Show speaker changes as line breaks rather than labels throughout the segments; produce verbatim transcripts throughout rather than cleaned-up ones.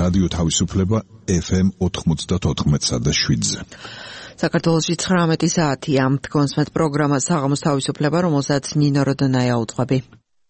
რადიო თავისუფლება ეფ ემ ოთხმოცდაოთხ და შვიდზე.
საქართველოში ცხრამეტი საათია. თქვენს მეტ პროგრამა საღამოს თავისუფლება, რომელსაც ნინო როდონაია უძღვები.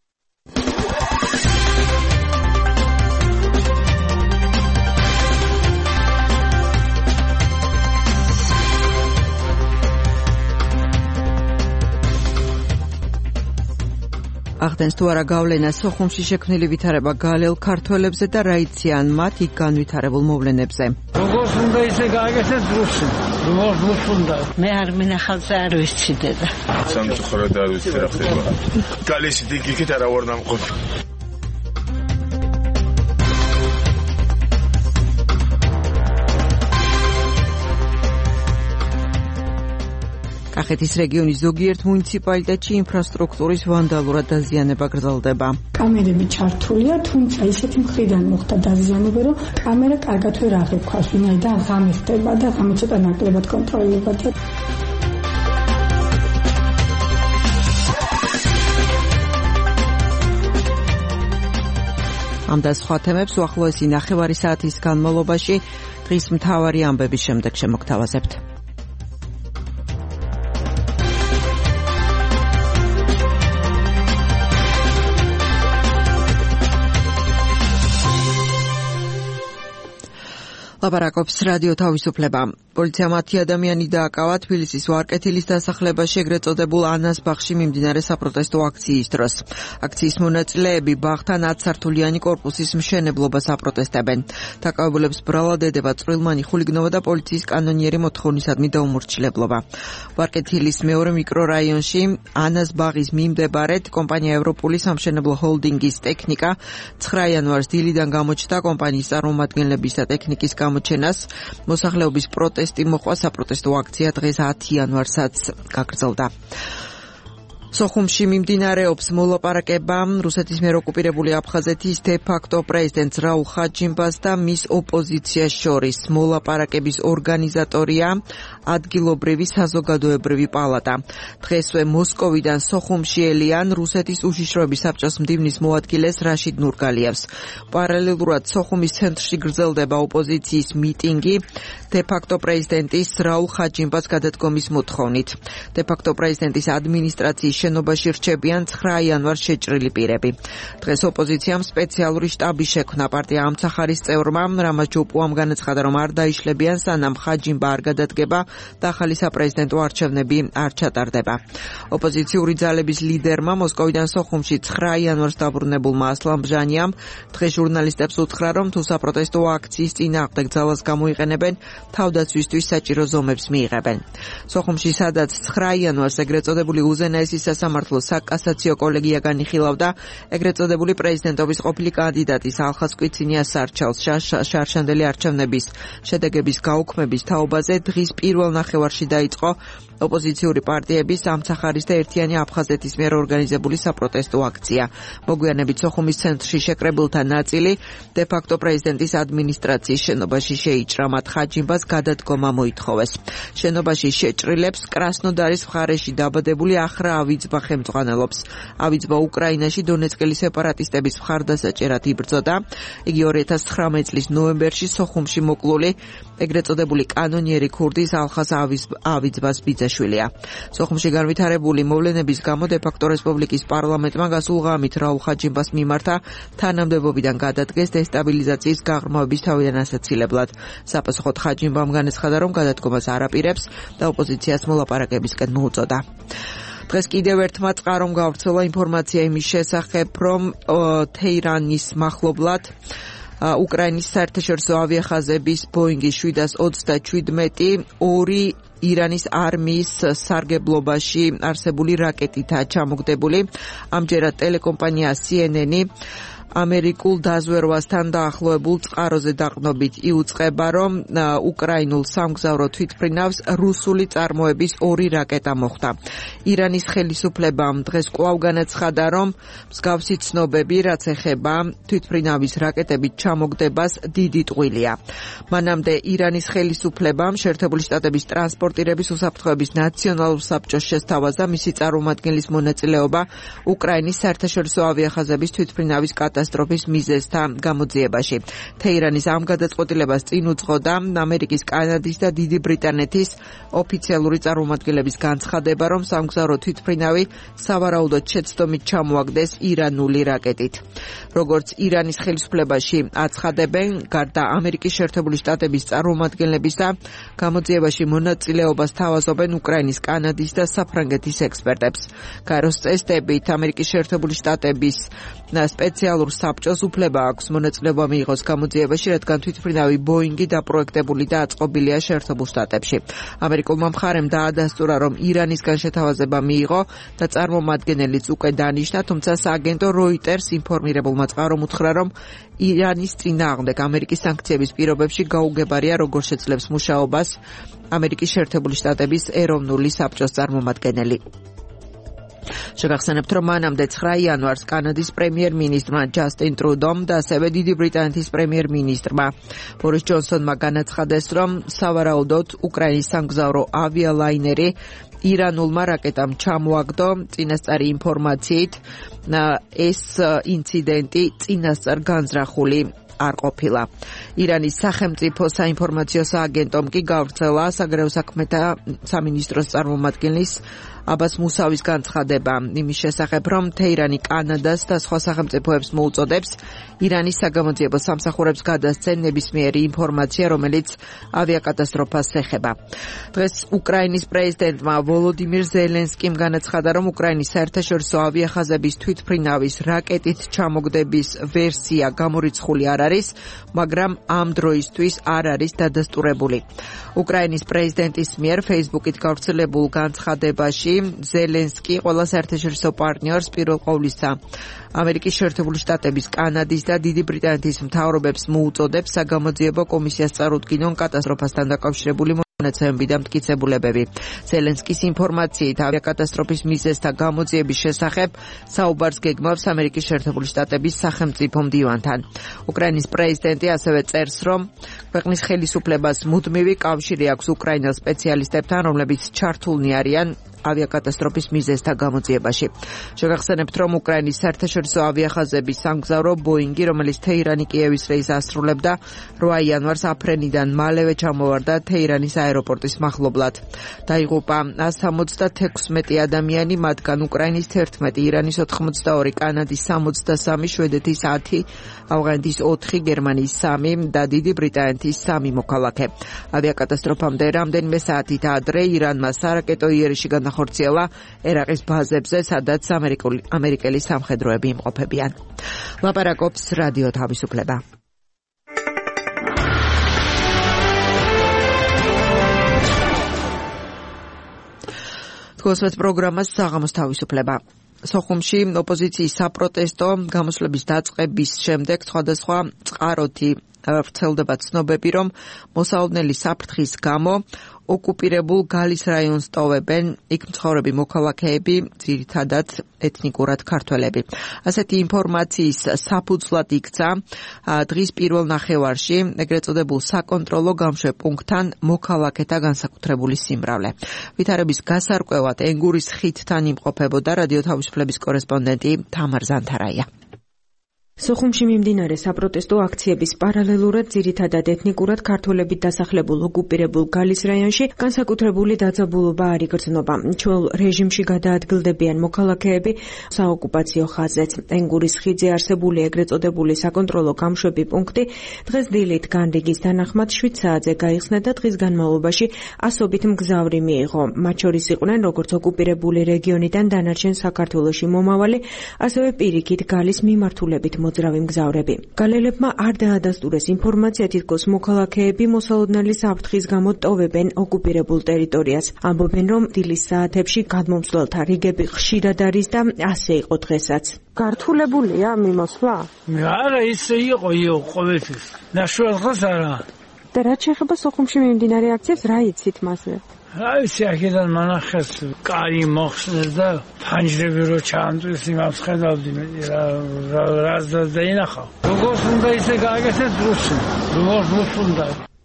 ახდენს თუ არა გავლენა სოხუმში შექმნილი ვითარება გალელ ქართველებზე და რა იციან მათ იქ განვითარებულ მოვლენებზე.
როგორც უნდა ისე გააკეთეს რუსი. როგორც უნდა.
მე არ მინახავზე არ ვიცი დედა.
სამწუხაროდ არ ვიცი რა ხდება. გალესი დიგიქით არა ვარ დამყოფი.
კახეთის რეგიონის ზოგიერთ მუნიციპალიტეტში ინფრასტრუქტურის ვანდალურად დაზიანება გრძელდება.
კამერები ჩართულია, თუმცა ისეთი მხრიდან მოხდა დაზიანება, რომ კამერა კარგად ვერ აღიქვას, ვინაიდან ღამე ხდება და ღამე ცოტა ნაკლებად კონტროლირდება. ამ და სხვა თემებს უახლოესი ნახევარი საათის განმავლობაში დღის მთავარი ამბების შემდეგ შემოგთავაზებთ. ლაპარაკობს რადიო თავისუფლება. პოლიციამ ათი ადამიანი დააკავა თბილისის ვარკეთილის დასახლებაში ეგრეთ წოდებულ ანას ბაღში მიმდინარე საპროტესტო აქციის დროს. აქციის მონაწილეები ბაღთან ათსართულიანი კორპუსის მშენებლობას აპროტესტებენ. დაკავებულებს ბრალად ედება წვრილმანი ხულიგნობა და პოლიციის კანონიერი მოთხოვნისადმი დაუმორჩილებლობა. ვარკეთილის მეორე მიკრორაიონში ანას ბაღის მიმდებარედ კომპანია ევროპული სამშენებლო ჰოლდინგის ტექნიკა ცხრა იანვარს დილიდან გამოჩნდა კომპანიის წარმომადგენლების და ტექნიკის გამოჩენას. მოსახლეობის პროტესტი მოყვა, საპროტესტო აქცია დღეს ათი იანვარსაც გაგრძელდა. სოხუმში მიმდინარეობს მოლაპარაკება რუსეთის მიერ ოკუპირებული აფხაზეთის დე-ფაქტო პრეზიდენტ რაულ ხაჯიმბას და მის ოპოზიციას შორის. მოლაპარაკების ორგანიზატორია ადგილობრივი საზოგადოებრივი პალატა. დღესვე მოსკოვიდან სოხუმში ელიან რუსეთის უშიშროების საბჭოს მდივნის მოადგილეს რაშიდ ნურგალიევს. პარალელურად სოხუმის ცენტრში გრძელდება ოპოზიციის მიტინგი დე-ფაქტო პრეზიდენტის რაულ ხაჯიმბას გადადგომის მოთხოვნით. დე-ფაქტო პრეზიდენტის ადმინისტრაციის შენობაში რჩებიან ცხრა იანვარს შეჭრილი პირები. დღეს ოპოზიციამ სპეციალური შტაბი შექმნა. პარტია ამცახარის წევრმა რამაზ ჯოპუამ განაცხადა, რომ არ დაიშლებიან სანამ ხაჯიმბა არ გადადგება და ახალი საპრეზიდენტო არჩევნები არ ჩატარდება. ოპოზიციური ძალების ლიდერმა მოსკოვიდან სოხუმში ცხრა იანვარს დაბრუნებულმა ასლან ბჟანიამ დღეს ჟურნალისტებს უთხრა, რომ თუ საპროტესტო აქციის წინააღმდეგ ძალას გამოიყენებენ, თავდაცვისთვის საჭირო ზომებს მიიღებენ. სოხუმში სადაც ცხრა იანვარს ეგრეთ წოდებული უზენაესი სასამართლო საკასაციო კოლეგია განიხილავდა ეგრეთ წოდებული პრეზიდენტობის ყოფილი კანდიდატის ალხას კვიცინიას სარჩელს შარშანდელი არჩევნების შედეგების გაუქმების თაობაზე დღის პირველ ნახევარში დაიწყო ოპოზიციური პარტიების ამცახარის და ერთიანი აფხაზეთის მიერ ორგანიზებული საპროტესტო აქცია. მოგვიანებით სოხუმის ცენტრში შეკრებილთა ნაწილი დე-ფაქტო პრეზიდენტის ადმინისტრაციის შენობაში შეიჭრა. მათ ხაჯიმბას გადადგომა მოითხოვეს. შენობაში შეჭრილებს კრასნოდარის მხარეში დაბადებული ახრა ავიძბა ხელმძღვანელობს. ავიძბა უკრაინაში დონეცკელი სეპარატისტების მხარდასაჭერად იბრძოდა. იგი ორი ათას ცხრამეტი წლის ნოემბერში სოხუმში მოკლული ეგრეთ წოდებული კანონიერი ქურდის ალხას ავიძბას ბიძაშვილია. სოხუმში განვითარებული მოვლენების გამო დე-ფაქტო რესპუბლიკის პარლამენტმა გასულ ღამით რაულ ხაჯიმბას მიმართა თანამდებობიდან გადადგეს დესტაბილიზაციის გაღრმავების თავიდან ასაცილებლად. საპასუხოდ ხაჯიმბამ განაცხადა, რომ გადადგომას არ აპირებს და ოპოზიციას მოლაპარაკებისკენ მოუწოდა. დღეს კიდევ ერთმა წყარომ გავრცელა ინფორმაცია იმის შესახებ, რომ თეირანის მახლობლად უკრაინის საერთაშორისო ავიახაზების ბოინგი შვიდას ოცდაშვიდმეტი ორი ირანის არმიის სარგებლობაში არსებული რაკეტითაა ჩამოგდებული. ამჯერად ტელეკომპანია სი ენ ენი ამერიკულ დაზვერვასთან დაახლოებულ წყაროზე დაყრდნობით იუწყება, რომ უკრაინულ სამგზავრო თვითმფრინავს რუსული წარმოების ორი რაკეტა მოხვდა. ირანის ხელისუფლებამ დღეს კვლავ განაცხადა, რომ მსგავსი ცნობები, რაც ეხება თვითმფრინავის რაკეტებით ჩამოგდებას, დიდი ტყუილია. მანამდე ირანის ხელისუფლებამ შეერთებული შტატების ტრანსპორტირების უსაფრთხოების ნაციონალურ საბჭოს შესთავაზა მისი წარმომადგენლის მონაწილეობა უკრაინის საერთაშორისო ავიახაზების თვითმფრინავის კატასტროფის ავიაკატასტროფის მიზეზთან გამოძიებაში. თეირანის ამ გადაწყვეტილებას წინ უძღოდა ამერიკის, კანადის და დიდი ბრიტანეთის ოფიციალური წარმომადგენლების განცხადება, რომ სამგზავრო თვითმფრინავი სავარაუდოდ შეცდომით ჩამოაგდეს ირანული რაკეტით. როგორც ირანის ხელისუფლებაში აცხადებენ, გარდა ამერიკის შეერთებული შტატების წარმომადგენლებისა, გამოძიებაში მონაწილეობას თავაზობენ უკრაინის, კანადის და საფრანგეთის ექსპერტებს. გაეროს წესდებით ამერიკის შეერთებული შტატების სპეციალურ საბჭოს უფლება აქვს მონაწილეობა მიიღოს გამოძიებაში, რადგან თვითმფრინავი ბოინგი დაპროექტებული და აწყობილია შეერთებულ შტატებში. ამერიკულმა მხარემ დაადასტურა, რომ ირანისგან შეთავაზება მიიღო და წარმომადგენელიც უკვე დანიშნა, თუმცა სააგენტო Reuters ინფორმირებულმა წყარომ უთხრა, რომ ირანის წინააღმდეგ ამერიკის სანქციების პირობებში გაუგებარია, როგორ შეძლებს მუშაობას ამერიკის შეერთებული შტატების ეროვნული საბჭოს წარმომადგენელი. შეგახსენებთ, რომ მანამდე ცხრა იანვარს კანადის პრემიერ-მინისტრმა ჯასტინ ტრუდომ და ასევე დიდი ბრიტანეთის პრემიერ-მინისტრმა ბორის ჯონსონმა განაცხადეს, რომ სავარაუდოდ უკრაინის სამგზავრო ავიალაინერი ირანულმა რაკეტამ ჩამოაგდო. წინასწარი ინფორმაციით ეს ინციდენტი წინასწარ განზრახული არ ყოფილა. ირანის სახელმწიფო საინფორმაციო სააგენტომ კი გავრცელა საგარეო საქმეთა სამინისტროს წარმომადგენლის აბას მუსავის განცხადება იმის შესახებ, რომ თეირანი კანადას და სხვა სახელმწიფოებს მოუწოდებს ირანის საგამოძიებო სამსახურებს გადასცენ ნებისმიერი ინფორმაცია, რომელიც ავიაკატასტროფას ეხება. დღეს უკრაინის პრეზიდენტმა ვოლოდიმირ ზელენსკიმ განაცხადა, რომ უკრაინის საერთაშორისო ავიახაზების თვითმფრინავის რაკეტით ჩამოგდების ვერსია გამორიცხული არ არის, მაგრამ ამ დროისთვის არ არის დადასტურებული. უკრაინის პრეზიდენტის მიერ Facebook-ით გავრცელებულ განცხადებაში ზელენსკი ყველა საერთაშორისო პარტნიორს, პირველ ყოვლისა ამერიკის შეერთებული შტატების, კანადის და დიდი ბრიტანეთის მთავრობებს მოუწოდებს საგამოძიებო კომისიას წარუდგინონ კატასტროფასთან დაკავშირებული მონაცემები და მტკიცებულებები. ზელენსკის ინფორმაციით ავიაკატასტროფის მიზეზთა გამოძიების შესახებ საუბარს გეგმავს ამერიკის შეერთებული შტატების სახელმწიფო მდივანთან. უკრაინის პრეზიდენტი ასევე წერს, რომ ქვეყნის ხელისუფლებას მუდმივი კავშირი აქვს უკრაინელ სპეციალისტებთან, რომლებიც ჩართულნი არიან ავიაკატასტროფის მიზეზთა გამოძიებაში. შეგახსენებთ, რომ უკრაინის საერთაშორისო ავიახაზების სამგზავრო ბოინგი, რომელიც თეირანი კიევის რეისს ასრულებდა, რვა იანვარს აფრენიდან მალევე ჩამოვარდა თეირანის აეროპორტის მახლობლად. დაიღუპა εκατს სამოცდათექვსმეტი ადამიანი, მათგან უკრაინის თერთმეტი, ირანის ოთხმოცდაორი, კანადის სამოცდასამი, შვედეთის ათი, ავღანეთის ოთხი, გერმანიის სამი და დიდი ბრიტანეთის სამი მოქალაქე. ავიაკატასტროფამდე რამდენიმე საათით ადრე ირანმა სარაკეტო იერიში განახორციელა ერაყის ბაზებზე, სადაც ამერიკელი სამხედროები იმყოფებიან. ლაპარაკობს რადიო თავისუფლება. თქოსმეთ პროგრამას საღამოს თავისუფლება. სოხუმში ოპოზიციის საპროტესტო გამოსვლების დაწყების შემდეგ სხვადასხვა წყაროთი ვრცელდება ცნობები, რომ მოსალოდნელი საფრთხის გამო ოკუპირებულ გალის რაიონს ტოვებენ იქ მცხოვრები მოქალაქეები, ძირითადად ეთნიკურად ქართველები. ასეთი ინფორმაციის საფუძვლად იქცა დღის პირველ ნახევარში ეგრეთ წოდებულ საკონტროლო გამშვებ პუნქტთან მოქალაქეთა განსაკუთრებული სიმრავლე. ვითარების გასარკვევად ენგურის ხიდთან იმყოფებოდა რადიო თავისუფლების კორესპონდენტი თამარ ზანთარაია.
სოხუმში მიმდინარე საპროტესტო აქციების პარალელურად ძირითადად ეთნიკურად ქართველებით დასახლებულ ოკუპირებულ გალის რაიონში განსაკუთრებული დაძაბულობა არ იგრძნობა. ჩვეულ რეჟიმში გადაადგილდებიან მოქალაქეები საოკუპაციო ხაზეც. ენგურის ხიდზე არსებული ეგრეთ წოდებული საკონტროლო გამშვები პუნქტი დღეს დილით განრიგის თანახმად შვიდ საათზე გაიხსნა და დღის განმავლობაში ასობით მგზავრი მიიღო. მათ შორის იყვნენ როგორც ოკუპირებული რეგიონიდან დანარჩენ საქართველოში მომავალი, ასევე პირიქით გალის მიმართულებით მოძრავი მგზავრები. გალელებმა არ დაადასტურეს ინფორმაცია, თითქოს მოქალაქეები მოსალოდნელი საფრთხის გამო ტოვებენ ოკუპირებულ ტერიტორიას. ამბობენ, რომ დილის საათებში გადმომცველთა რიგები ხშირად არის და ასე იყო დღესაც. გართულებულია მიმოსვლა?
არა, ისე იყო იო ყოველთვის. ნაშველღას არა.
და რაც შეეხება სოხუმში მიმდინარე აქციებს, რა იცით მასზე?
აი, აქედან მანახეს კარი მოხსნეს და ფანჯრები რო ჩაანტვეს, იმას ხედავდი მე რა რა დაინახავ. როგორც უნდა ისე გააკეთეს რუსი. როგორც უნდა.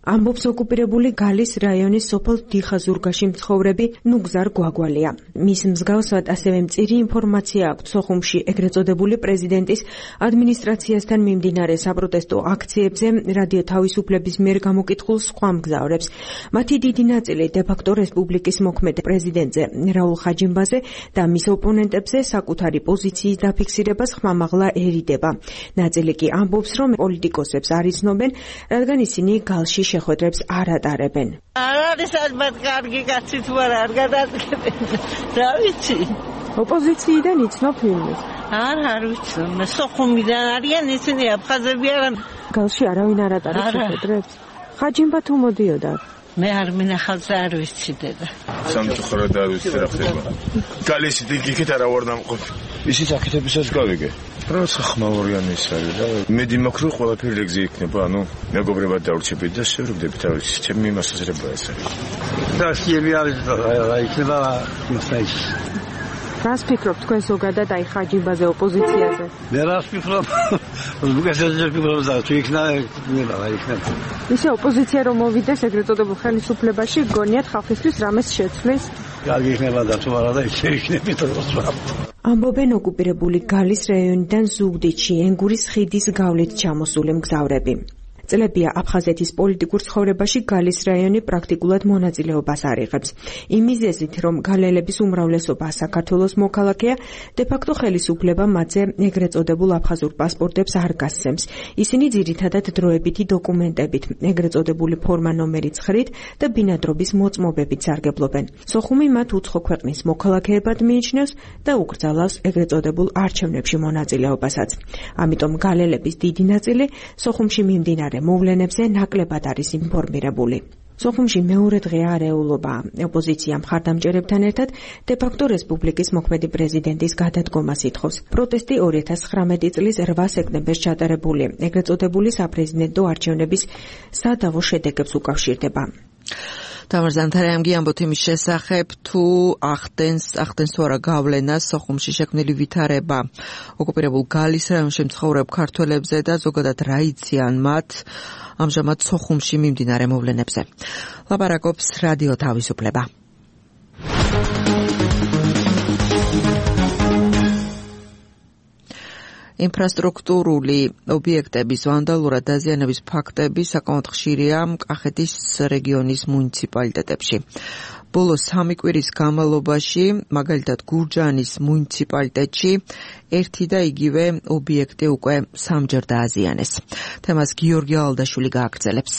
ამბობს ოკუპირებული გალის რაიონის სოფელ დიხაზურგაში მცხოვრები ნუგზარ გვაგვალია. მის მსგავსად ასევე მწირი ინფორმაცია აქვს სოხუმში ეგრეთ წოდებული პრეზიდენტის ადმინისტრაციასთან მიმდინარე საპროტესტო აქციებზე რადიო თავისუფლების მიერ გამოკითხულ სხვა მგზავრებს. მათი დიდი ნაწილი დე-ფაქტო რესპუბლიკის მოქმედ პრეზიდენტზე რაულ ხაჯიმბაზე და მის ოპონენტებზე საკუთარი პოზიციის დაფიქსირებას ხმამაღლა ერიდება. ნაწილი კი ამბობს, რომ პოლიტიკოსებს არ იცნობენ, რადგან ისინი გალში შეხვედრებს არ ატარებენ.
არ არის ალბათ კარგი კაცი თუ არა არ გადადგებენ. რა ვიცი?
ოპოზიციიდან იცნობ ვინმეს?
არ არ ვიცნობ. სოხუმიდან არიან ისინი აფხაზები არა.
გალში არავინ არ ატარებს შეხვედრებს? ხაჯიმბა თუ მოდიოდა?
მე არ მინახავზე არ ვიცი დედა.
სამწუხაროდ არ ვიცი რა ხდება. გალისი იქით არა ვარ დამყოფი. ისიც აქეთებისაც გავიგე. პროცესა ხმაურიანი ის არის და მე დიმაქრო ყველაფერი რეგზე იქნება, ანუ მეგობრებად დავრჩებით და შევრიგდებით არის ჩემი მასაზრება ეს არის.
და შეიძლება არის რა იქნება მოსაის.
რას ფიქრობ თქვენ ზოგადად აი ხაჯიბაზე ოპოზიციაზე?
მე რას ფიქრობ? უგასაძე ფიქრობ და თუ იქნება რა იქნება.
ისე ოპოზიცია რომ მოვიდეს ეგრეთ წოდებულ ხელისუფლებაში გონიათ ხალხისთვის რამეს შეცვლის?
კარგი იქნება და თუ არა და ისე იქნებით როცა.
ამბობენ ოკუპირებული გალის რაიონიდან ზუგდიდში ენგურის ხიდის გავლით ჩამოსული მგზავრები. წლებია აფხაზეთის პოლიტიკურ ცხოვრებაში გალის რაიონი პრაქტიკულად მონაწილეობას არ იღებს. იმ მიზეზით, რომ გალელების უმრავლესობა საქართველოს მოქალაქეა, დე-ფაქტო ხელისუფლება მათზე ეგრეთ წოდებულ აფხაზურ პასპორტებს არ გასცემს. ისინი ძირითადად დროებითი დოკუმენტებით, ეგრეთ წოდებული ფორმა ნომერი ცხრით და ბინადრობის მოწმობებით სარგებლობენ. სოხუმი მათ უცხო ქვეყნის მოქალაქეებად მიიჩნევს და უკრძალავს ეგრეთ წოდებულ არჩევნებში მონაწილეობასაც. ამიტომ გალელების დიდი ნაწილი სოხუმში მიმდინარე მოვლენებზე ნაკლებად არის ინფორმირებული. სოხუმში მეორე დღე არეულობა ოპოზიცია მხარდამჭერებთან ერთად დე-ფაქტო რესპუბლიკის მოქმედი პრეზიდენტის გადადგომას ითხოვს. პროტესტი ორი ათას ცხრამეტი წლის რვა სექტემბერს ჩატარებული ეგრეთ წოდებული საპრეზიდენტო არჩევნების სადავო შედეგებს უკავშირდება.
თამარ ზამთარიამგი ამბობთ იმის შესახებ, თუ ახდენს ახდენს თუ არა გავლენას სოხუმში შექმნილი ვითარება ოკუპირებულ გალის რაიონში მცხოვრებ ქართველებზე და ზოგადად რა იციან მათ ამჟამად სოხუმში მიმდინარე მოვლენებზე. ლაპარაკობს რადიო თავისუფლება. ინფრასტრუქტურული ობიექტების ვანდალურად დაზიანების ფაქტები საკმაოდ ხშირია კახეთის რეგიონის მუნიციპალიტეტებში. ბოლო სამი კვირის განმავლობაში, მაგალითად გურჯაანის მუნიციპალიტეტში, ერთი და იგივე ობიექტი უკვე სამჯერ დააზიანეს. თემას გიორგი ალდაშვილი გააგრძელებს.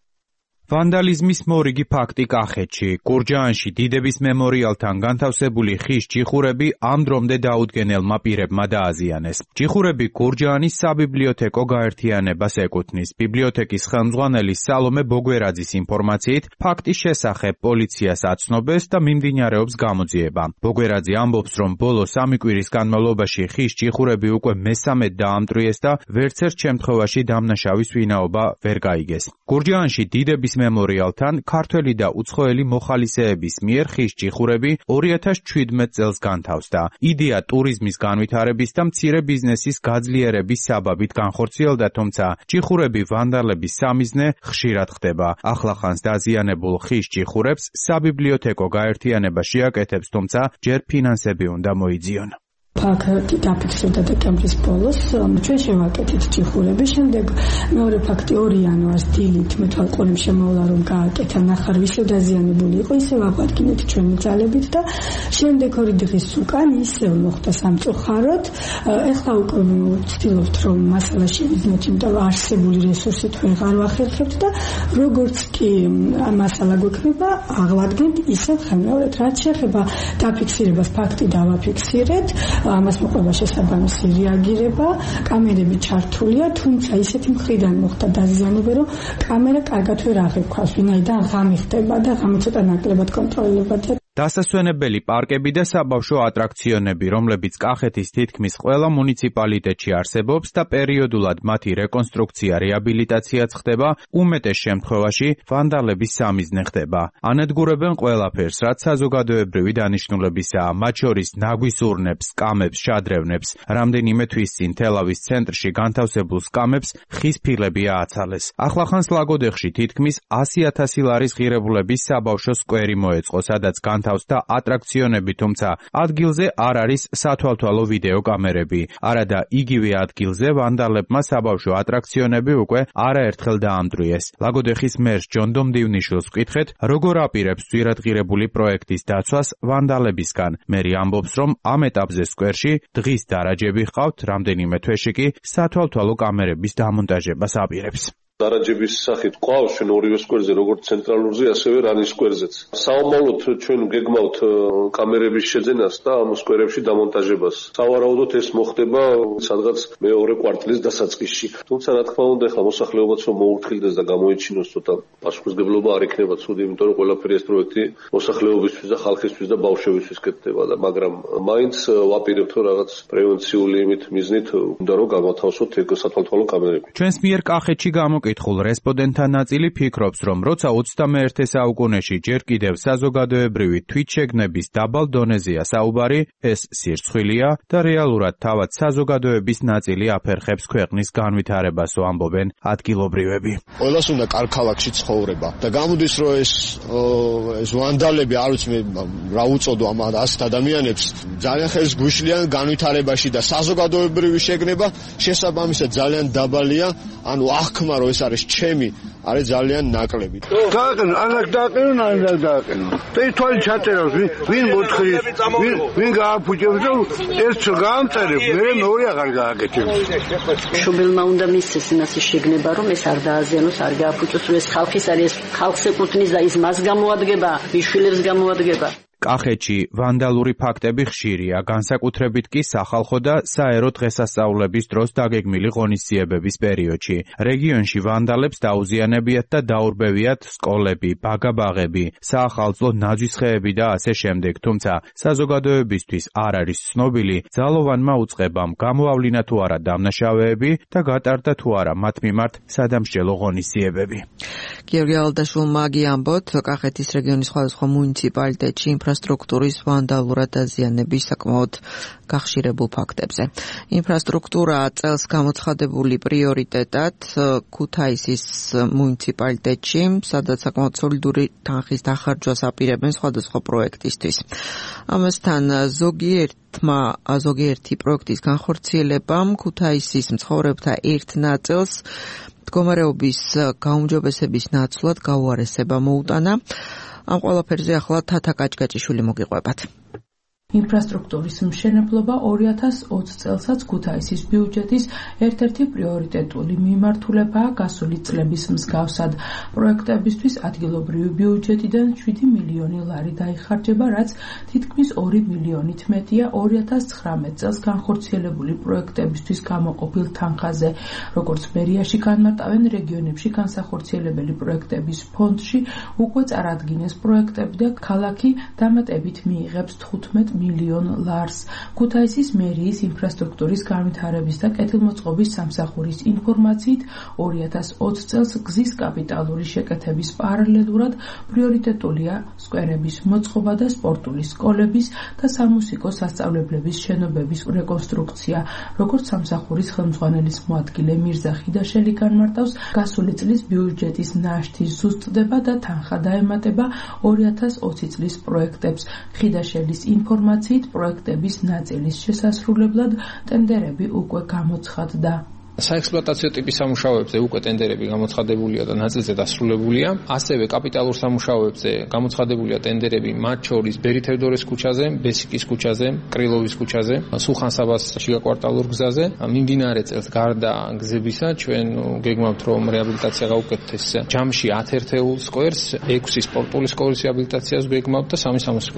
ვანდალიზმის მორიგი ფაქტი კახეთში. გურჯაანში დიდების მემორიალთან განთავსებული ხის ჯიხურები ამ დრომდე დაუდგენელმა პირებმა დააზიანეს. ჯიხურები გურჯაანის საბიბლიოთეკო გაერთიანებას ეკუთვნის. ბიბლიოთეკის ხელმძღვანელი სალომე ბოგვერაძის ინფორმაციით, ფაქტის შესახებ პოლიციას აცნობეს და მიმდინარეობს გამოძიება. ბოგვერაძე ამბობს, რომ ბოლო სამი კვირის განმავლობაში ხის ჯიხურები უკვე მესამედ დაამტვრიეს და ვერცერთ შემთხვევაში დამნაშავის ვინაობა ვერ გაიგეს. გურჯაანში დიდების მემორიალთან ქართველი და უცხოელი მოხალისეების მიერ ხის ჯიხურები ორი ათას შვიდმეტ წელს განთავსდა. იდეა ტურიზმის განვითარების და მცირე ბიზნესის გაძლიერების საბაბით განხორციელდა, თუმცა ჯიხურები ვანდალების სამიზნე ხშირად ხდება. ახლახანს დაზიანებულ ხის ჯიხურებს საბიბლიოთეკო გაერთიანება შეაკეთებს, თუმცა ჯერ ფინანსები უნდა მოიძიონ.
ფაქტი დაფიქსირდა დეკემბრის ბოლოს, ჩვენ შევაკეთეთ ჯიხურები, შემდეგ მეორე ფაქტი ორი იანვარს დილით მეთვალყურემ შემოვლა, რომ გააკეთა ნახარ ისევ დაზიანებული იყო, ისევ აღვადგინეთ ჩვენი ძალებით და შემდეგ ორი დღის უკან ისევ მოხდა სამწუხაროდ. ეხლა უკვე ვცდილობთ, რომ მასალა შევიძინოთ, იმიტომ რომ არსებული რესურსით ვეღარ ვახერხებთ და როგორც კი მასალა გვექნება, აღვადგენთ ისევ ხელმეორედ. რაც შეეხება დაფიქსირებას, ფაქტი დავაფიქსირეთ. ამას მოყვება შესაბამისი რეაგირება, კამერები ჩართულია, თუმცა ისეთი მხრიდან მოხდა დაზიანება, რომ კამერა კარგად ვერ აღექვას, ვინაიდან ღამე ხდება და ღამე ცოტა ნაკლებად კონტროლირებადია.
დასასვენებელი პარკები და საბავშვო ატრაქციონები, რომლებიც კახეთის თითქმის ყველა მუნიციპალიტეტში არსებობს და პერიოდულად მათი რეკონსტრუქცია, რეაბილიტაციაც ხდება, უმეტეს შემთხვევაში ვანდალების სამიზნე ხდება. ანადგურებენ ყველაფერს, რაც საზოგადოებრივი დანიშნულებისაა, მათ შორის ნაგვის ურნებს, სკამებს, შადრევნებს. რამდენიმე თვის წინ თელავის ცენტრში განთავსებულ სკამებს ხის ფილები ააცალეს. ახლახანს ლაგოდეხში თითქმის ასი ათასი ლარის ღირებულების საბავშვო სკვერი მოეწყო, სადაც განთავსდა ატრაქციონები, თუმცა ადგილზე არ არის სათვალთვალო ვიდეო კამერები. არადა იგივე ადგილზე ვანდალებმა საბავშვო ატრაქციონები უკვე არაერთხელ დაამტვრიეს. ლაგოდეხის მერს ჯონ დომდივნიშვილს ვკითხეთ, როგორ აპირებს ძვირადღირებული პროექტის დაცვას ვანდალებისგან. მერი ამბობს, რომ ამ ეტაპზე სკვერში დღის დარაჯები ჰყავთ, რამდენიმე თვეში კი სათვალთვალო კამერების დამონტაჟებას აპირებს.
დარაჯების სახით ყავს ჩვენ ორივე სკვერზე, როგორც ცენტრალურზე, ასევე რანის სკვერზეც. საომალოდ ჩვენ გეგმავთ კამერების შეძენას და ამ სკვერებში დამონტაჟებას. სავარაუდოდ ეს მოხდება სადღაც მეორე კვარტლის დასაწყისში. თუმცა რა თქმა უნდა, ახლა მოსახლეობაც რომ მოურთხილდეს და გამოიჩინოს, ცოტა პასუხისმგებლობა არ იქნება ცუდი, იმიტომ რომ ყველაფერი ეს პროექტი მოსახლეობისთვის და ხალხისთვის და ბავშვებისთვის კეთდება და მაგრამ მაინც ვაპირებთ რომ რაღაც პრევენციული იმით მიზნით უნდა რომ გამოთავსოთ ეგ სათვალთვალო კამერები.
ჩვენს მიერ კახეთში გამო კითხულ რესპონდენტთა ნაწილი ფიქრობს, რომ როცა ოცდამეერთე საუკუნეში ჯერ კიდევ საზოგადოებრივი თვითშეგნების დაბალ დონეზეა საუბარი, ეს სირცხვილია და რეალურად თავად საზოგადოების ნაწილი აფერხებს ქვეყნის განვითარებასო ამბობენ ადგილობრივები.
ყველას უნდა კარგ ქალაქში ცხოვრება და გამოდის რომ ეს ეს ვანდალები არ ვიცი მე რა უწოდო ამ ასეთ ადამიანებს ძალიან ხელს გვიშლიან განვითარებაში და საზოგადოებრივი შეგნება შესაბამისად ძალიან დაბალია, ანუ აღქმა რომ ეს არის ჩემი, არის ძალიან ნაკლები.
გააყენო, ანაკ დააყენო, ანაკ დააყენო. და ის თვალი ჩაწერავს, ვინ მოთხრის, ვინ ვინ გააფუჭებს და ეს გაამწერებ, მე მეორე აღარ გააკეთებს.
მშობელმა უნდა მისცეს იმასე შეგნება, რომ ეს არ დააზიანოს, არ გააფუჭოს, რომ ეს ხალხის არის, ხალხს ეკუთვნის და ის მას გამოადგება, მიშვილებს გამოადგება.
კახეთში ვანდალური ფაქტები ხშირია, განსაკუთრებით კი სახალხო და საერო დღესასწაულების დროს დაგეგმილი ღონისძიებების პერიოდში. რეგიონში ვანდალებს დაუზიანებიათ და დაურბევიათ სკოლები, ბაგა-ბაღები, საახალწლო ნაძვისხეები და ასე შემდეგ. თუმცა საზოგადოებისთვის არ არის ცნობილი, ძალოვანმა უწყებამ გამოავლინა თუ არა დამნაშავეები და გატარდა თუ არა მათ მიმართ სადამსჯელო ღონისძიებები.
გიორგი ალდაშვილმა გიამბოთ, კახეთის რეგიონის სხვადასხვა მუნიციპალიტეტში ინფრასტრუქტურის ვანდალურად დაზიანების საკმაოდ გახშირებულ ფაქტებზე. ინფრასტრუქტურა წელს გამოცხადებული პრიორიტეტად ქუთაისის მუნიციპალიტეტში, სადაც საკმაოდ სოლიდური თანხის დახარჯვას აპირებენ სხვადასხვა პროექტისთვის. ამასთან ზოგიერთმა ზოგიერთი პროექტის განხორციელებამ ქუთაისის მცხოვრებთა ერთ ნაწილს მდგომარეობის გაუმჯობესების ნაცვლად გაუარესება მოუტანა. ამ ყველაფერზე ახლა თათა კაჭკაჭიშვილი მოგიყვებათ.
ინფრასტრუქტურის მშენებლობა ორი ათას ოცი წელსაც ქუთაისის ბიუჯეტის ერთ-ერთი პრიორიტეტული მიმართულებაა. გასული წლების მსგავსად პროექტებისთვის ადგილობრივი ბიუჯეტიდან შვიდი მილიონი ლარი დაიხარჯება, რაც თითქმის ორი მილიონით მეტია ორი ათას ცხრამეტ წელს განხორციელებული პროექტებისთვის გამოყოფილ თანხაზე. როგორც მერიაში განმარტავენ, რეგიონებში განსახორციელებელი პროექტების ფონდში უკვე წარადგინეს პროექტები და ქალაქი დამატებით მიიღებს თხუთმეტ მილიონ ლარს. ქუთაისის მერიის ინფრასტრუქტურის განვითარების და კეთილმოწყობის სამსახურის ინფორმაციით ორი ათას ოცი წელს გზის კაპიტალური შეკეთების პარალელურად პრიორიტეტულია სკვერების მოწყობა და სპორტული სკოლების და სამუსიკო სასწავლებლების შენობების რეკონსტრუქცია. როგორც სამსახურის ხელმძღვანელის მოადგილე მირზა ხიდაშელი განმარტავს, გასული წლის ბიუჯეტის ნაშთი ზუსტდება და თანხა დაემატება ორი ათას ოცი წლის პროექტებს. ხიდაშელის ინფორმაციით პროექტების ნაწილის შესასრულებლად ტენდერები უკვე გამოცხადდა.
საექსპლუატაციო ტიპის სამუშაოებზე უკვე ტენდერები გამოცხადებულია და ნაწილზე დასრულებულია. ასევე კაპიტალურ სამუშაოებზე გამოცხადებულია ტენდერები, მათ შორის ბერი თევდორეს ქუჩაზე, ბესიკის ქუჩაზე, კრილოვის ქუჩაზე, სულხან-საბას შიგაკვარტალურ გზაზე. მიმდინარე წელს გარდა გზებისა ჩვენ გეგმავთ, რომ რეაბილიტაცია გაუკეთდეს ჯამში ათ ერთეულ სკვერს, ექვსი სპორტული სკოლის რეაბილიტაციას გეგმავთ და სამი სამუსიკო სკოლის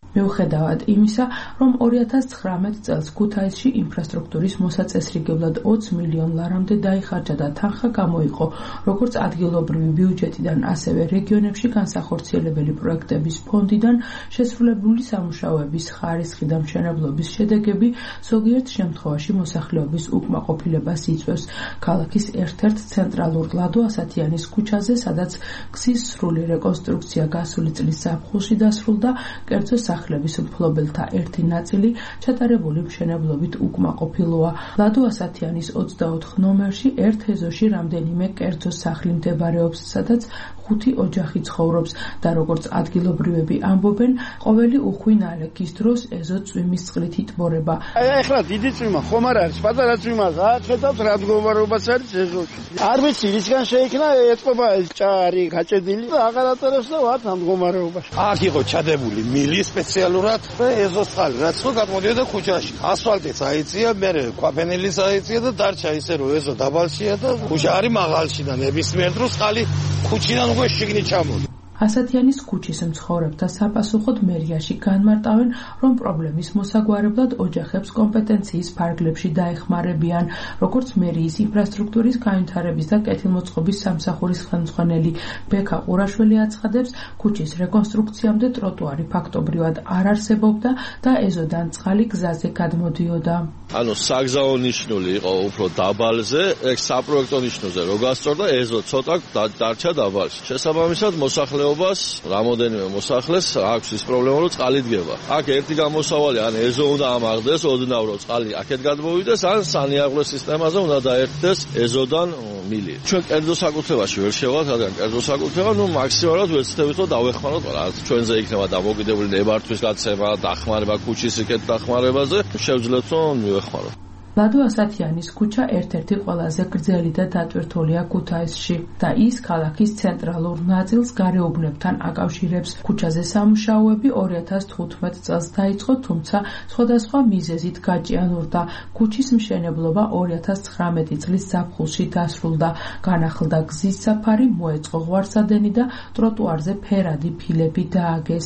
მიუხედავად იმისა, რომ ორი ათას ცხრამეტ წელს ქუთაისში ინფრასტრუქტურის მოსაწესრიგებლად ოცი მილიონ ლარამდე დაიხარჯა და თანხა გამოიყო, როგორც ადგილობრივი ბიუჯეტიდან, ასევე რეგიონებში განსახორციელებელი პროექტების ფონდიდან, შესრულებული სამუშაოების ხარისხი და მშენებლობის შედეგები ზოგიერთ შემთხვევაში მოსახლეობის უკმაყოფილებას იწვევს. ქალაქის ერთ-ერთ ცენტრალურ ლადო ასათიანის ქუჩაზე, სადაც გზის სრული რეკონსტრუქცია გასული წლის ზაფხულში დასრულდა, კერძო სახლების მფლობელთა ერთი ნაწილი ჩატარებული მშენებლობით უკმაყოფილოა. ლადო ასათიანის ოცდაოთხ ნომერში ერთ ეზოში რამდენიმე კერძო სახლი მდებარეობს, სადაც ხუთი ოჯახი ცხოვრობს და როგორც ადგილობრივები ამბობენ, ყოველი უხვი ნალექის დროს ეზო წვიმის წყლით იტბორება.
ეხლა დიდი წვიმა ხომ არ არის, პატარა წვიმა გაახედავთ რა მდგომარეობაც არის ეზოში. არ ვიცი რისგან შეიქმნა ეთყობა ეს ჭარი გაჭედილი და აღარ ატარებს და ვართ ამ მდგომარეობაში.
აქ იყო ჩადებული მილი სპეციალურად და ეზოს წყალი რაც ხო გადმოდიოდა ქუჩაში. ასფალტიც აიწია, მერე ქვაფენილის აიწია და დარჩა ისე რომ ეზო დაბალშია და ქუჩა არის მაღალში და ნებისმიერ დროს წყალი ქუჩიდან უკვე შიგნით ჩამოდი.
ასათიანის ქუჩის მცხოვრებთა საპასუხოდ მერიაში განმარტავენ, რომ პრობლემის მოსაგვარებლად ოჯახებს კომპეტენციის ფარგლებში დაეხმარებიან, როგორც მერიის ინფრასტრუქტურის განვითარების და კეთილმოწყობის სამსახურის ხელმძღვანელი ბექა ყურაშვილი აცხადებს, ქუჩის რეკონსტრუქციამდე ტროტუარი ფაქტობრივად არ არსებობდა და ეზოდან წყალი გზაზე გადმოდიოდა.
ანუ საგზაო ნიშნული იყო უფრო დაბალზე, ეგ საპროექტო ნიშნულზე რო გასწორდა ეზო ცოტა დარჩა დაბალში. შესაბამისად მოსახლეობას, რამოდენიმე მოსახლეს აქვს ის პრობლემა, რომ წყალი დგება. აქ ერთი გამოსავალი, ან ეზო უნდა ამაღლდეს, ოდნავ რომ წყალი აქეთ გადმოვიდეს, ან სანიაღვლე სისტემაზე უნდა დაერთდეს ეზოდან მილი. ჩვენ კერძო საკუთრებაში ვერ შევღალთ, რადგან კერძო საკუთრება, ნუ მაქსიმალურად ვეცდებით, რომ დავეხმაროთ რაღაც ჩვენზე იქნება დამოკიდებული ნებართვის გაცემა, დახმარება ქუჩის იქეთ დახმარებაზე, შევძლებთ რომ მივეხმაროთ.
ლადო ასათიანის ქუჩა ერთ-ერთი ყველაზე გრძელი და დატვირთულია ქუთაისში და ის ქალაქის ცენტრალურ ნაწილს გარეუბნებთან აკავშირებს. ქუჩაზე სამუშაოები ორი ათას თხუთმეტ წელს დაიწყო, თუმცა სხვადასხვა მიზეზით გაჭიანურდა. ქუჩის მშენებლობა ორი ათას ცხრამეტი წლის ზაფხულში დასრულდა. განახლდა გზის საფარი, მოეწყო ღვარსადენი და ტროტუარზე ფერადი ფილები დააგეს.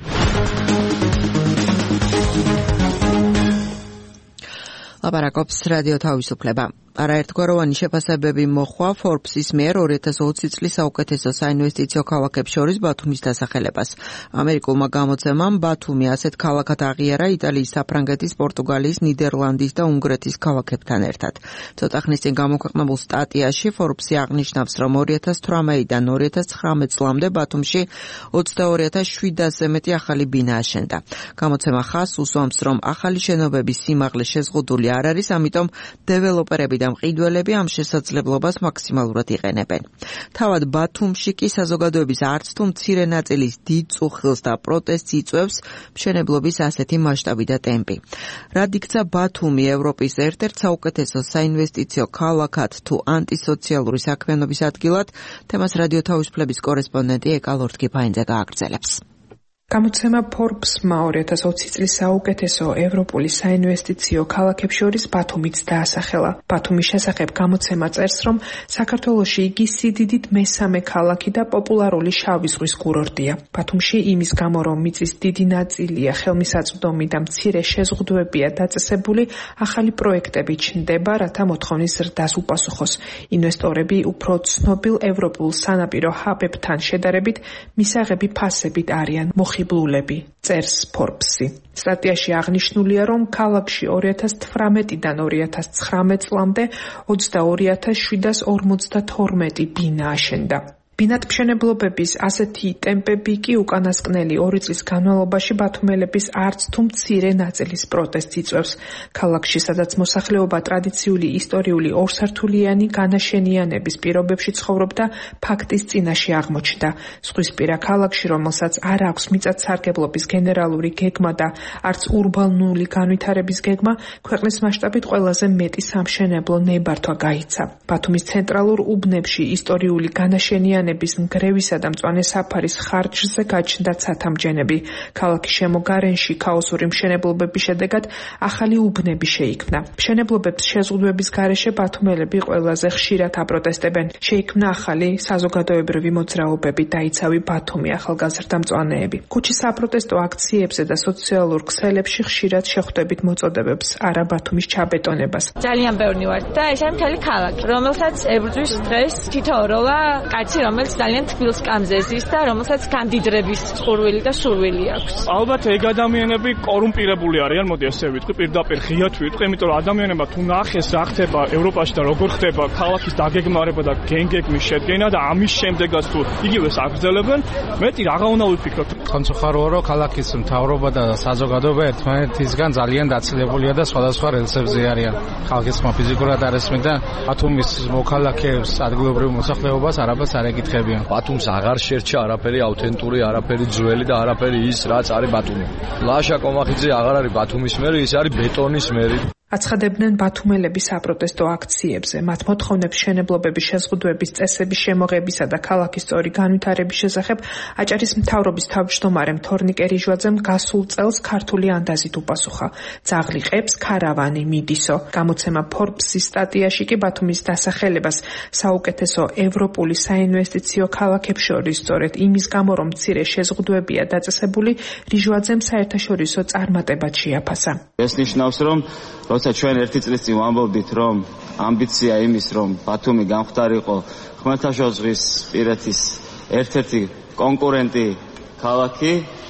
ლაპარაკობს რადიო თავისუფლება. არაერთგვაროვანი შეფასებები მოხვა Forbes-ის მიერ ორი ათას ოცი წლის საუკეთესო საინვესტიციო ქალაქებს შორის ბათუმის დასახელებას. ამერიკულმა გამოცემამ ბათუმი ასეთ ქალაქად აღიარა იტალიის, საფრანგეთის, პორტუგალიის, ნიდერლანდის და უნგრეთის ქალაქებთან ერთად. ცოტა ხნის წინ გამოქვეყნებულ სტატიაში Forbes-ი აღნიშნავს, რომ ორი ათას თვრამეტიდან ორი ათას ცხრამეტ წლამდე ბათუმში ოცდაორი ათას შვიდასზე მეტი ახალი ბინა აშენდა. გამოცემა ხაზს უსვამს, რომ ახალი შენობების სიმაღლე შეზღუდული არ არის, ამიტომ დეველოპერები და მყიდველები ამ შესაძლებლობას მაქსიმალურად იყენებენ. თავად ბათუმში კი საზოგადოების არც თუ მცირე ნაწილის დიდ წუხილს და პროტესტს იწვევს მშენებლობის ასეთი მასშტაბი და ტემპი. რად იქცა ბათუმი ევროპის ერთ-ერთ საუკეთესო საინვესტიციო ქალაქად თუ ანტისოციალური საქმიანობის ადგილად, თემას რადიო თავისუფლების კორესპონდენტი ეკა ლორთქიფაინძე გააგრძელებს.
გამოცემა Forbes-მა ორი ათას ოცი წლის საუკეთესო ევროპული საინვესტიციო ქალაქებს შორის ბათუმიც დაასახელა. ბათუმის შესახებ გამოცემა წერს, რომ საქართველოში იგი სიდიდით მესამე ქალაქი და პოპულარული შავი ზღვის კურორტია. ბათუმში იმის გამო, რომ მიწის დიდი ნაწილია ხელმისაწვდომი და მცირე შეზღუდვებია დაწესებული, ახალი პროექტები ჩნდება, რათა მოთხოვნის ზრდას უპასუხოს. ინვესტორები უფრო ცნობილ ევროპულ სანაპირო ჰაბებთან შედარებით მისაღები ფასებით არიან ხიბლულები, წერს Forbes-ი. სტატიაში აღნიშნულია, რომ ქალაქში ორი ათას თვრამეტიდან ორი ათას ცხრამეტ წლამდე ოცდაორი ათას შვიდას ორმოცდათორმეტი ბინა აშენდა. ბინათმშენებლობების ასეთი ტემპები კი უკანასკნელი ორი წლის განმავლობაში ბათუმელების არც თუ მცირე ნაწილის პროტესტს იწვევს. ქალაქში, სადაც მოსახლეობა ტრადიციული ისტორიული ორსართულიანი განაშენიანების პირობებში ცხოვრობდა, ფაქტის წინაშე აღმოჩნდა. ზღვისპირა ქალაქში, რომელსაც არ აქვს მიწათსარგებლობის გენერალური გეგმა და არც ურბანული განვითარების გეგმა, ქვეყნის მასშტაბით ყველაზე მეტი სამშენებლო ნებართვა გაიცა. ბათუმის ცენტრალურ უბნებში ისტორიული განაშენიანების
მოგვიანების მგრევისა და მწვანე საფარის ხარჯზე გაჩნდა ცათამბჯენები. ქალაქის შემოგარენში ქაოსური მშენებლობების შედეგად ახალი უბნები შეიქმნა. მშენებლობების შეზღუდვების გარეშე ბათუმელები ყველაზე ხშირად აპროტესტებენ. შეიქმნა ახალი საზოგადოებრივი მოძრაობები, დაიცავი ბათუმი, ახალგაზრდა მწვანეები. ქუჩის საპროტესტო აქციებზე და სოციალურ ქსელებში ხშირად შეხვდებით მოწოდებებს არა ბათუმის ჩაბეტონებას.
ძალიან ბევრი ვარ და ეს არის მთელი ქალაქი, რომელსაც ებრძვის დღეს თითოეულა კაცი, რომელიც ძალიან თბილ სკამზე ზის და რომელსაც გამდიდრების წყურვილი და სურვილი აქვს.
ალბათ ეგ ადამიანები კორუმპირებული არიან, მოდი ასე ვიტყვი, პირდაპირ ღიად ვიტყვი, იმიტომ რომ ადამიანებმა თუ ნახეს რა ხდება ევროპაში და როგორ ხდება ქალაქის დაგეგმარება და გენგეგმის შედგენა და ამის შემდეგაც თუ იგივეს აგრძელებენ, მეტი რაღა უნდა ვიფიქროთ.
კონცოხაროა რომ ქალაქის მთავრობა და საზოგადოება ერთმანეთისგან ძალიან დაცილებულია და სხვადასხვა რელსებზე არიან. ხალხის ფიზიკურად არ ესმედა ბათუმის მოქალაქეებს, ადგილობრივ მოსახლეობას არაფერს არ ეკითხებიან.
ბათუმს აღარ შერჩა არაფერი აუთენტური, არაფერი ძველი და არაფერი ის, რაც არის ბათუმი. ლაშა კომახიძე აღარ არის ბათუმის მერი, ის არის ბეტონის მერი.
აცხადებდნენ ბათუმელები საპროტესტო აქციებზე. მათ მოთხოვნებს მშენებლობების შეზღუდვების წესების შემოღებისა და ქალაქის სწორი განვითარების შესახებ აჭარის მთავრობის თავმჯდომარემ თორნიკე რიჟვაძემ გასულ წელს ქართული ანდაზით უპასუხა. ძაღლიყებს ქარავანი მიდისო. გამოცემა Forbes-ის სტატიაში კი ბათუმის დასახელებას საუკეთესო ევროპული საინვესტიციო ქალაქებს შორის სწორედ იმის გამო, რომ მცირე შეზღუდვებია დაწესებული, რიჟვაძემ საერთაშორისო წარმატებად შეაფასა.
ეს ნიშნავს, რომ როცა ჩვენ ერთი წლის წინ ვამბობდით, რომ ამბიცია იმის, რომ ბათუმი გამხდარიყო ხმელთაშუაზღვის პირეთის ერთ-ერთი კონკურენტი ქალაქი,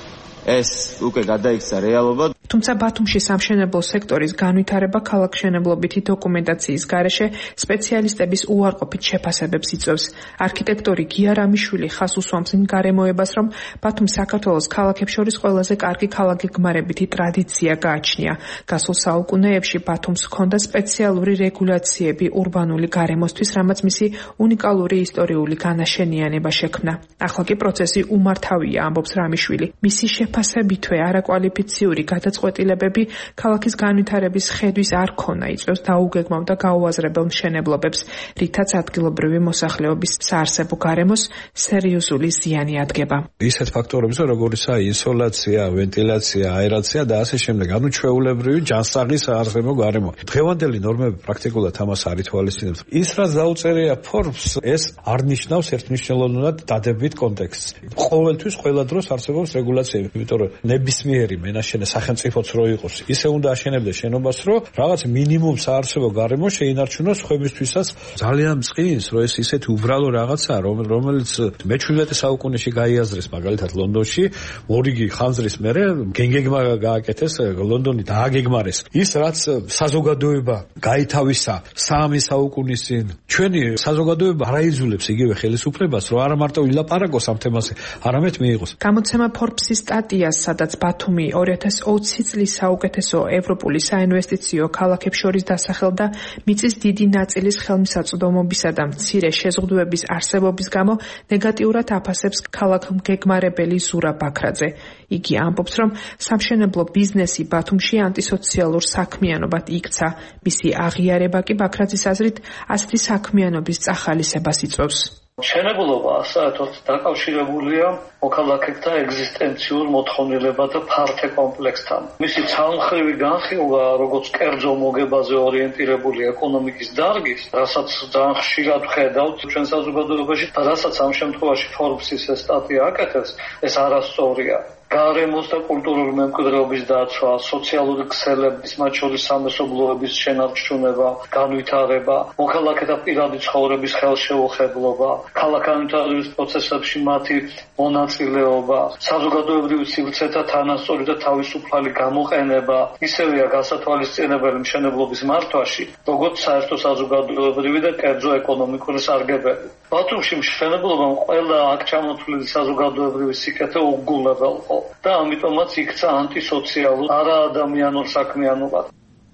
ეს უკვე გადაიქცა რეალობა.
თუმცა ბათუმში სამშენებლო სექტორის განვითარება ქალაქშენებლობითი დოკუმენტაციის გარეშე სპეციალისტების უარყოფით შეფასებებს იწვევს. არქიტექტორი გია რამიშვილი ხას უსვამს იმ გარემოებას, რომ ბათუმს საქართველოს ქალაქებს შორის ყველაზე კარგი ქალაქგეგმარებითი ტრადიცია გააჩნია. გასულ საუკუნეებში ბათუმს ჰქონდა სპეციალური რეგულაციები ურბანული გარემოსთვის, რამაც მისი უნიკალური ისტორიული განაშენიანება შექმნა. ახლა კი პროცესი უმართავია, ამბობს რამიშვილი. მისი შეფასებითვე არაკვალიფიციური გადაწყვეტილებები ქალაქის განვითარების ხედვის არ ქონა, იწვევს დაუგეგმავ და გაუაზრებელ მშენებლობებს, რითაც ადგილობრივი მოსახლეობის საარსებო გარემოს სერიოზული ზიანი ადგება.
ისეთ ფაქტორებზე, როგორიცაა ინსოლაცია, ვენტილაცია, აერაცია და ასე შემდეგ, ანუ ჩვეულებრივი ჯანსაღი საარსებო გარემო. დღევანდელი ნორმები პრაქტიკულად ამას არ ითვალისწინებს. ის, რაც დაუწერია Forbes, ეს არ ნიშნავს ერთმნიშვნელოვნად დადებით კონტექსტს. ყოველთვის ყველა დროს არსებობს რეგულაციები, იმიტომ რომ ნებისმიერი მენაშენე სახელმწიფოც რო იყოს, ისე უნდა აშენებდეს შენობას, რომ რაღაც მინიმუმ საარსებო გარემო შეინარჩუნოს ხვებისთვისაც. ძალიან მწყინს, რომ ეს ისეთი უბრალო რაღაცაა, რომელიც მეჩვიდმეტე საუკუნეში გაიაზრეს, მაგალითად ლონდონში, ორიგი ხანძრის მერე გენგეგმა გააკეთეს, ლონდონი დააგეგმარეს. ის, რაც საზოგადოება გაითავისა სამი საუკუნის წინ, ჩვენი საზოგადოება არაიძულებს იგივე ხელისუფლებას, რომ არა მარტო ილაპარაკოს ამ თემაზე, არამედ მიიღოს.
გამოცემა Forbes-ის სტატიას, სადაც ბათუმი ორი ათას ოცი წლის საუკეთესო ევროპული საინვესტიციო ქალაქებს შორის დასახელდა, მიწის დიდი ნაწილის ხელმისაწვდომობისა და მცირე შეზღუდვების არსებობის გამო ნეგატიურად აფასებს ქალაქგეგმარებელი ზურა ბაქრაძე. იგი ამბობს, რომ სამშენებლო ბიზნესი ბათუმში ანტისოციალურ საქმიანობად იქცა. მისი აღიარება კი ბაქრაძის აზრით ასეთი საქმიანობის წახალისებას იწვევს.
მშენებლობა საერთოდ დაკავშირებულია მოქალაქეთა ეგზისტენციურ მოთხოვნილებათა ფართე კომპლექსთან. მისი ცალმხრივი განხილვა, როგორც კერძო მოგებაზე ორიენტირებული ეკონომიკის დარგის, რასაც ძალიან ხშირად ვხედავთ ჩვენ საზოგადოებაში და რასაც ამ შემთხვევაში Forbes-ის სტატია აკეთებს, ეს არასწორია. გარემოს და კულტურული მემკვიდრეობის დაცვა, სოციალური ქსელების, მათ შორის სამესობლოების შენარჩუნება, განვითარება, მოქალაქეთა პირადი ცხოვრების ხელშეუხებლობა, ქალაქ განვითარების პროცესებში მათი მონაწილეობა, საზოგადოებრივი სივრცეთა თანასწორი და თავისუფალი გამოყენება, ისევეა გასათვალისწინებელი მშენებლობის მართვაში, როგორც საერთო საზოგადოებრივი და კერძო ეკონომიკური სარგებელი. ბათუმში მშენებლობამ ყველა აქ ჩამოთვლილი საზოგადოებრივი სიკეთე უგულებელყო და ამიტომაც იქცა ანტისოციალურ, არაადამიანურ საქმიანობად.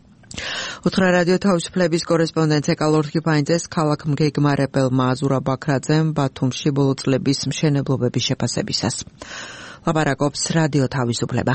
უთხრა რადიო თავისუფლების კორესპონდენტ ეკალორ კიფაინძეს ქალაქგეგმარებელმა აზურა ბაქრაძემ ბათუმში ბოლო წლების მშენებლობების შეფასებისას. ლაპარაკობს რადიო თავისუფლება.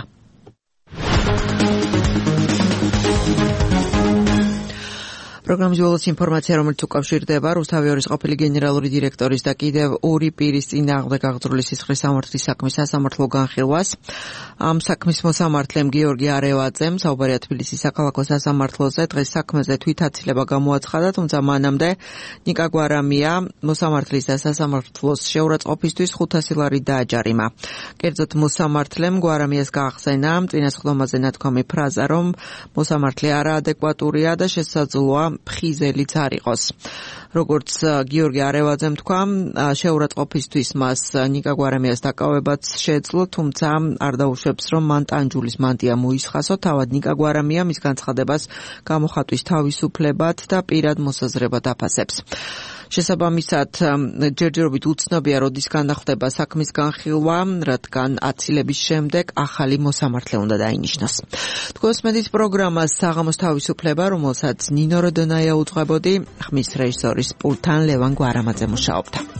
პროგრამის ბოლოს ინფორმაცია, რომელიც უკავშირდება რუსთავი ორის ყოფილი გენერალური დირექტორის და კიდევ ორი პირის წინააღმდეგ აღძრული სისხლის სამართლის საქმის სასამართლო განხილვას. ამ საქმის მოსამართლემ გიორგი არევაძემ საუბარია თბილისის საქალაქო სასამართლოზე. დღეს საქმეზე თვითაცილება გამოაცხადა, თუმცა მანამდე ნიკა გვარამია მოსამართლის და სასამართლოს შეურაცხყოფისთვის ხუთასი ლარი დააჯარიმა. კერძოდ მოსამართლემ გვარამიას გაახსენა წინასხდომაზე ნათქვამი ფრაზა, რომ მოსამართლე არაადეკვატურია და შესაძლოა ფხიზელიც არ იყოს. როგორც გიორგი არევაძემ თქვა, შეურაცხყოფისთვის მას ნიკა გვარამიას დაკავებაც შეეძლო, თუმცა არ დაუშვებს, რომ მან ტანჯულის მანტია მოისხასო, თავად ნიკა გვარამია მის განცხადებას გამოხატვის თავისუფლებად და პირად მოსაზრებად აფასებს. შესაბამისად, ჯერჯერობით უცნობია, როდის განახდება საქმის განხილვა, რადგან აცილების შემდეგ ახალი მოსამართლე უნდა დაინიშნოს. თქვენს მედიის პროგრამას საღამოს თავისუფლება, რომელსაც ნინო როდონაია უძღვებოდი, ხმის რეჟისორის პულტთან ლევან გვარამაძე მუშაობდა.